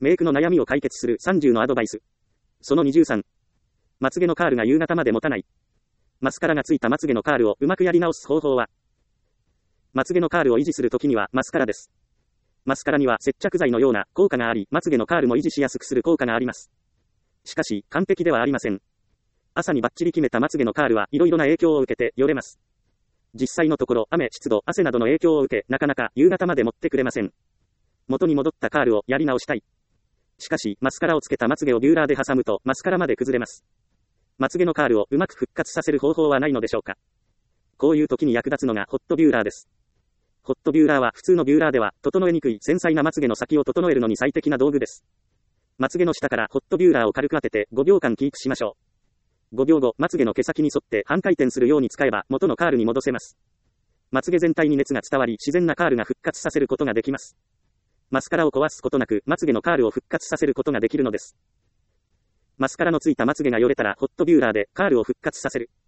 メイクの悩みを解決する30のアドバイス。その23。まつげのカールが夕方まで持たない。マスカラがついたまつげのカールをうまくやり直す方法は、まつげのカールを維持するときにはマスカラです。マスカラには接着剤のような効果があり、まつげのカールも維持しやすくする効果があります。しかし、完璧ではありません。朝にバッチリ決めたまつげのカールはいろいろな影響を受けてよれます。実際のところ、雨、湿度、汗などの影響を受け、なかなか夕方まで持ってくれません。元に戻ったカールをやり直したい。しかし、マスカラをつけたまつげをビューラーで挟むと、マスカラまで崩れます。まつげのカールをうまく復活させる方法はないのでしょうか。こういう時に役立つのがホットビューラーです。ホットビューラーは普通のビューラーでは整えにくい繊細なまつげの先を整えるのに最適な道具です。まつげの下からホットビューラーを軽く当てて5秒間キープしましょう。5秒後、まつげの毛先に沿って半回転するように使えば元のカールに戻せます。まつげ全体に熱が伝わり自然なカールが復活させることができます。マスカラを壊すことなくまつげのカールを復活させることができるのです。マスカラのついたまつげがよれたらホットビューラーでカールを復活させる。